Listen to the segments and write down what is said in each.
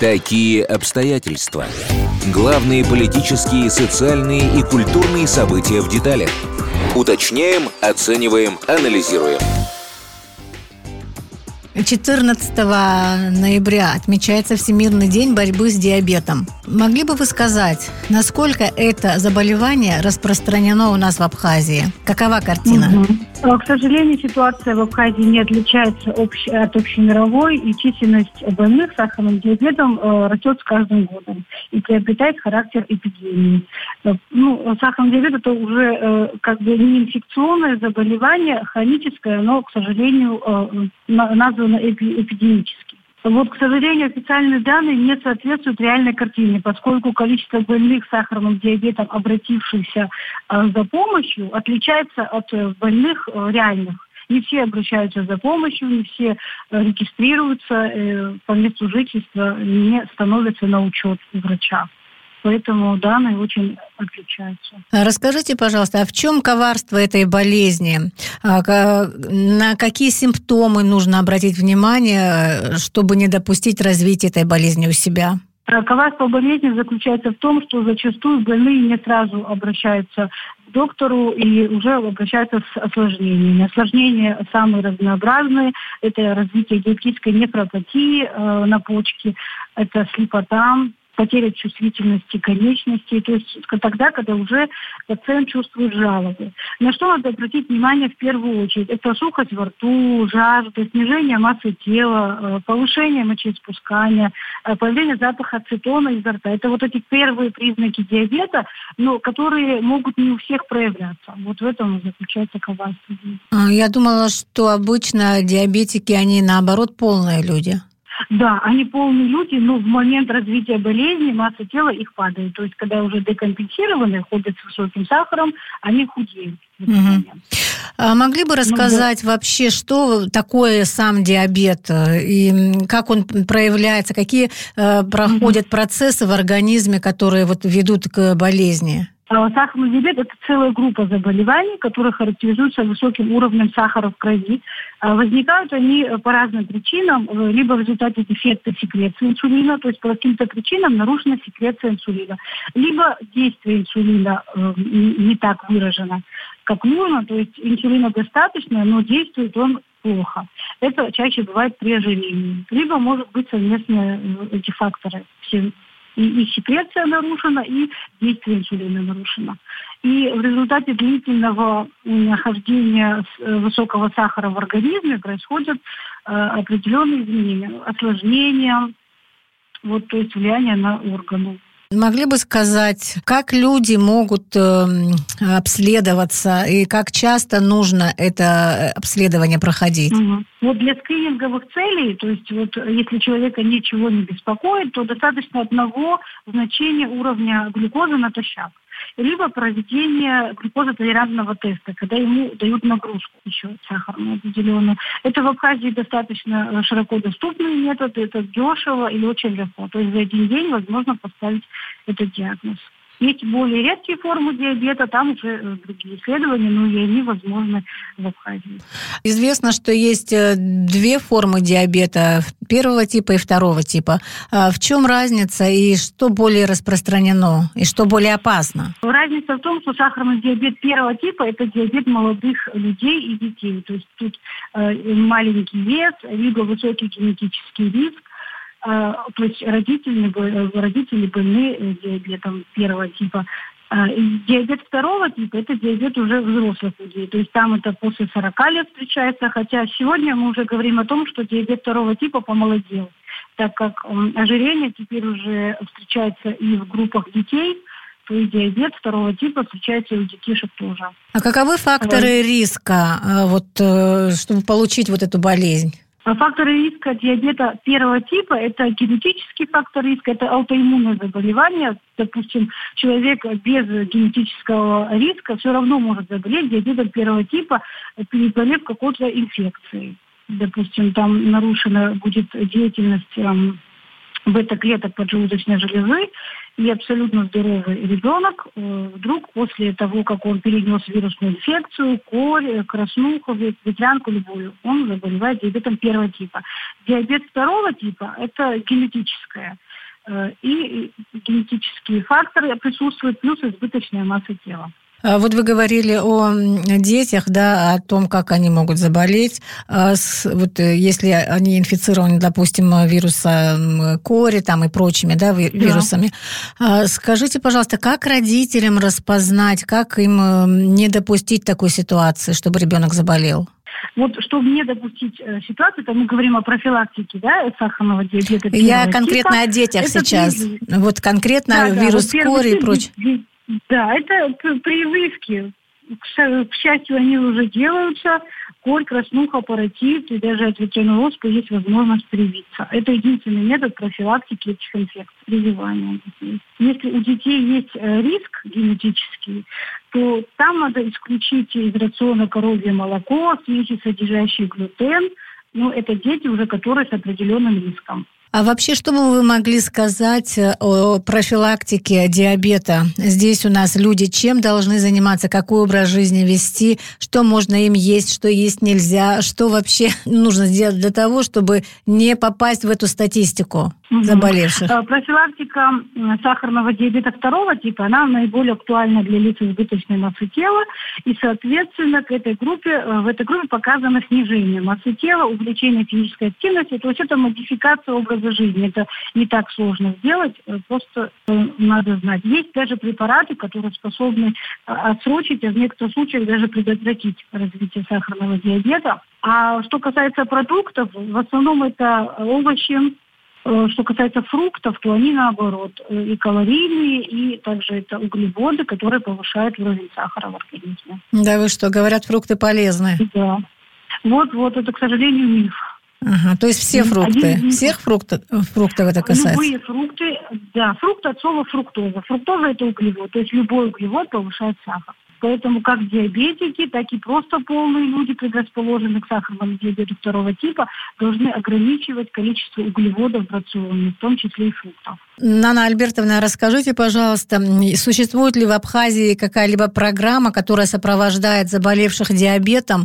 Такие обстоятельства. Главные политические, социальные и культурные события в деталях. Уточняем, оцениваем, анализируем. 14 ноября отмечается Всемирный день борьбы с диабетом. Могли бы вы сказать, насколько это заболевание распространено у нас в Абхазии? Какова картина? К сожалению, ситуация в Абхазии не отличается от общемировой, и численность больных сахарным диабетом растет с каждым годом и приобретает характер эпидемии. Сахарный диабет – это уже не инфекционное заболевание, а хроническое, но, к сожалению, названо эпидемическим. К сожалению, официальные данные не соответствуют реальной картине, поскольку количество больных сахарным диабетом, обратившихся за помощью, отличается от больных реальных. Не все обращаются за помощью, не все регистрируются, по месту жительства не становятся на учет у врача. Поэтому данные очень отличаются. Расскажите, пожалуйста, а в чем коварство этой болезни? На какие симптомы нужно обратить внимание, чтобы не допустить развития этой болезни у себя? Коварство болезни заключается в том, что зачастую больные не сразу обращаются к доктору и уже обращаются с осложнениями. Осложнения самые разнообразные. Это развитие диабетической нефропатии на почке, это слепота, потеря чувствительности конечностей, то есть тогда, когда уже пациент чувствует жалобы. На что надо обратить внимание в первую очередь? Это сухость во рту, жажда, снижение массы тела, повышение мочеиспускания, появление запаха ацетона изо рта. Это эти первые признаки диабета, но которые могут не у всех проявляться. В этом заключается коварство. Я думала, что обычно диабетики, они наоборот полные люди. Да, они полные люди, но в момент развития болезни масса тела их падает. То есть, когда уже декомпенсированы, ходят с высоким сахаром, они худеют. А могли бы рассказать вообще, что такое сам диабет и как он проявляется, какие проходят процессы в организме, которые ведут к болезни? Сахарный диабет – это целая группа заболеваний, которые характеризуются высоким уровнем сахара в крови. Возникают они по разным причинам, либо в результате дефекта секреции инсулина, то есть по каким-то причинам нарушена секреция инсулина, либо действие инсулина не так выражено, как нужно, то есть инсулина достаточно, но действует он плохо. Это чаще бывает при ожирении. Либо может быть совместные эти факторы все. И секреция нарушена, и действие инсулина нарушено. И в результате длительного нахождения высокого сахара в организме происходят определенные изменения, осложнения, то есть влияние на органы. Могли бы сказать, как люди могут обследоваться и как часто нужно это обследование проходить? Для скрининговых целей, то есть если человека ничего не беспокоит, то достаточно одного значения уровня глюкозы натощак. Либо проведение глюкозотолерантного теста, когда ему дают нагрузку еще сахарную определенную. Это в Абхазии достаточно широко доступный метод, это дешево или очень легко. То есть за один день возможно поставить этот диагноз. Есть более редкие формы диабета, там уже другие исследования, но и они возможны в Абхазии. Известно, что есть две формы диабета, первого типа и второго типа. В чем разница и что более распространено, и что более опасно? Разница в том, что сахарный диабет первого типа – это диабет молодых людей и детей. То есть тут маленький вес, либо высокий генетический риск. То есть родители больны диабетом первого типа. Диабет второго типа – это диабет уже взрослых людей. То есть там это после 40 лет встречается, хотя сегодня мы уже говорим о том, что диабет второго типа помолодел, так как ожирение теперь уже встречается и в группах детей, то есть диабет второго типа встречается и у детишек тоже. А каковы факторы риска, чтобы получить эту болезнь? Факторы риска диабета первого типа – это генетический фактор риска, это аутоиммунное заболевание. Допустим, человек без генетического риска все равно может заболеть диабетом первого типа, переболев какой-то инфекцией. Допустим, там нарушена будет деятельность бета-клеток поджелудочной железы, и абсолютно здоровый ребенок вдруг после того, как он перенес вирусную инфекцию, корь, краснуху, ветрянку любую, он заболевает диабетом первого типа. Диабет второго типа – это генетическое. И генетические факторы присутствуют, плюс избыточная масса тела. Вот вы говорили о детях, да, о том, как они могут заболеть. Вот если они инфицированы, допустим, вирусом кори там, и прочими, да, вирусами. Да. Скажите, пожалуйста, как родителям распознать, как им не допустить такой ситуации, чтобы ребенок заболел? Вот, чтобы не допустить ситуацию, то мы говорим о профилактике, да, сахарного диабета. Я конкретно типа. О детях это сейчас. Вот конкретно вирус кори и прочее. Да, это прививки. К счастью, они уже делаются. Корь, краснуха, паротит и даже от ветряной оспы есть возможность привиться. Это единственный метод профилактики этих инфекций, прививания детей. Если у детей есть риск генетический, то там надо исключить из рациона коровье молоко, смеси, содержащие глютен. Это дети уже, которые с определенным риском. А вообще, что бы вы могли сказать о профилактике диабета? Здесь у нас люди чем должны заниматься, какой образ жизни вести, что можно им есть, что есть нельзя, что вообще нужно сделать для того, чтобы не попасть в эту статистику заболевших? Профилактика сахарного диабета второго типа, она наиболее актуальна для лиц избыточной массы тела, и, соответственно, в этой группе показано снижение массы тела, увеличение физической активности, то есть это модификация образа жизни. Это не так сложно сделать, просто надо знать. Есть даже препараты, которые способны отсрочить, а в некоторых случаях даже предотвратить развитие сахарного диабета. А что касается продуктов, в основном это овощи. Что касается фруктов, то они наоборот и калорийные, и также это углеводы, которые повышают уровень сахара в организме. Да вы что, говорят, фрукты полезны? Да. Вот, это, к сожалению, миф. Ага, то есть все фрукты, всех фруктов это касается? Любые фрукты, да, фрукты от слова фруктоза. Фруктоза – это углевод, то есть любой углевод повышает сахар. Поэтому как диабетики, так и просто полные люди, предрасположенные к сахарному диабету второго типа, должны ограничивать количество углеводов в рационе, в том числе и фруктов. Нана Альбертовна, расскажите, пожалуйста, существует ли в Абхазии какая-либо программа, которая сопровождает заболевших диабетом?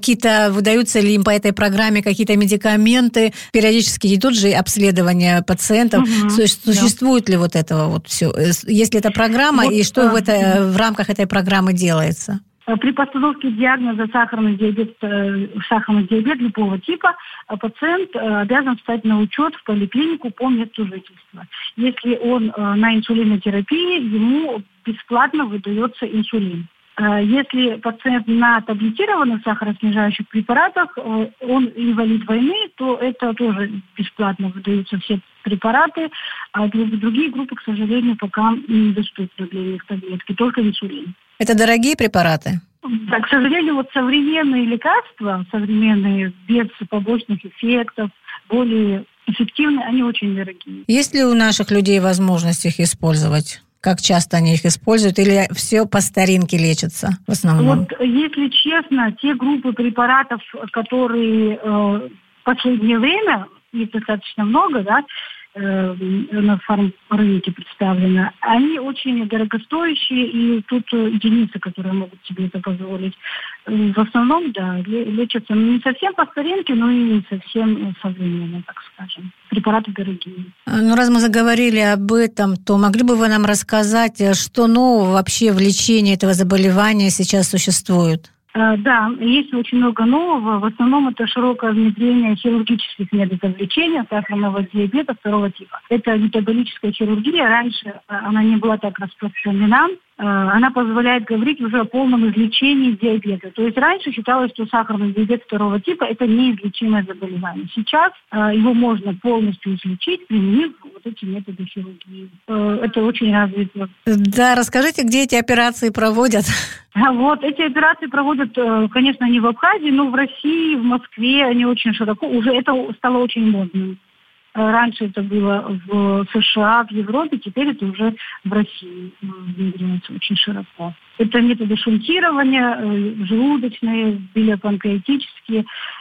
Выдаются ли им по этой программе какие-то медикаменты? Периодически идут же обследования пациентов. Существует ли вот этого вот все? Есть ли эта программа, и что в рамках этой программы делается? При постановке диагноза сахарный диабет любого типа пациент обязан встать на учет в поликлинику по месту жительства. Если он на инсулинотерапии, ему бесплатно выдается инсулин. Если пациент на таблетированных сахароснижающих препаратах, он инвалид войны, то это тоже бесплатно выдаются все препараты, а другие группы, к сожалению, пока недоступны для них таблетки, только инсулин. Это дорогие препараты? Да, к сожалению, вот современные лекарства, без побочных эффектов, более эффективные, они очень дорогие. Есть ли у наших людей возможность их использовать? Как часто они их используют? Или все по старинке лечится в основном? Вот, если честно, те группы препаратов, которые в последнее время, их достаточно много, да, на фармрынке представлено, они очень дорогостоящие, и тут единицы, которые могут себе это позволить. В основном, да, лечатся не совсем по старинке, но и не совсем современно, так скажем. Препараты дорогие. Раз мы заговорили об этом, то могли бы вы нам рассказать, что нового вообще в лечении этого заболевания сейчас существует? Да, есть очень много нового. В основном это широкое внедрение хирургических методов лечения сахарного диабета второго типа. Это метаболическая хирургия. Раньше она не была так распространена. Она позволяет говорить уже о полном излечении диабета. То есть раньше считалось, что сахарный диабет второго типа – это неизлечимое заболевание. Сейчас его можно полностью излечить, применив вот эти методы хирургии. Это очень развито. Да, расскажите, где эти операции проводят? Вот, эти операции проводят, конечно, не в Абхазии, но в России, в Москве они очень широко. Уже это стало очень модным. Раньше это было в США, в Европе, теперь это уже в России внедряется очень широко. Это методы шунтирования, желудочные, билиопанкреатические.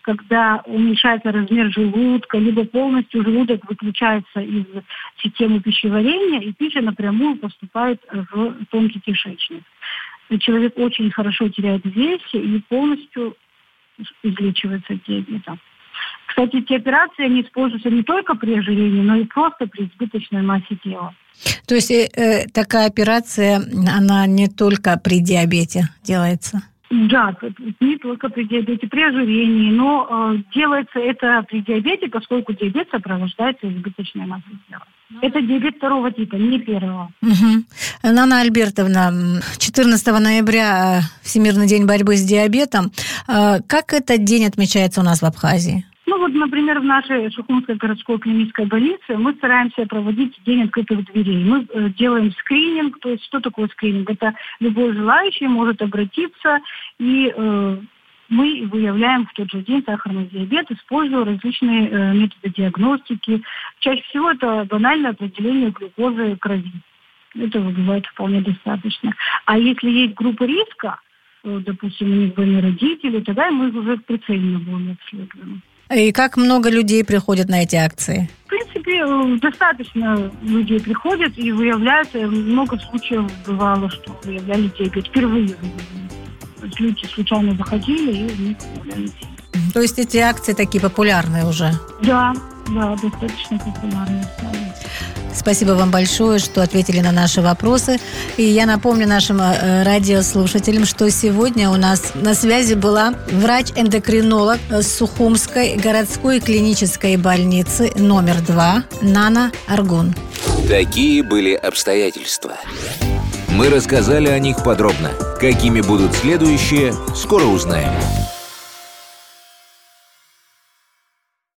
когда уменьшается размер желудка, либо полностью желудок выключается из системы пищеварения, и пища напрямую поступает в тонкий кишечник. И человек очень хорошо теряет в весе и полностью излечивается от диабета. Кстати, эти операции они используются не только при ожирении, но и просто при избыточной массе тела. То есть такая операция, она не только при диабете делается? Да, не только при диабете, при ожирении, но делается это при диабете, поскольку диабет сопровождается избыточной массой тела. Это диабет второго типа, не первого. Угу. Нана Альбертовна, 14 ноября Всемирный день борьбы с диабетом. Как этот день отмечается у нас в Абхазии? Ну вот, например, в нашей Сухумской городской клинической больнице мы стараемся проводить день открытых дверей. Мы делаем скрининг, то есть что такое скрининг? Это любой желающий может обратиться, и мы выявляем в тот же день сахарный диабет, используя различные методы диагностики. Чаще всего это банальное определение глюкозы в крови. Этого бывает вполне достаточно. А если есть группа риска, допустим, у них больные родители, тогда мы их уже прицельно будем обследовать. И как много людей приходят на эти акции? В принципе, достаточно людей приходят и выявляют. Много случаев бывало, что выявляли диабет впервые. То есть люди случайно заходили и у них выявляли диабет. То есть эти акции такие популярные уже? Да, достаточно популярные стали. Спасибо вам большое, что ответили на наши вопросы. И я напомню нашим радиослушателям, что сегодня у нас на связи была врач-эндокринолог Сухумской городской клинической больницы номер 2 Нана Аргун. Такие были обстоятельства. Мы рассказали о них подробно. Какими будут следующие, скоро узнаем.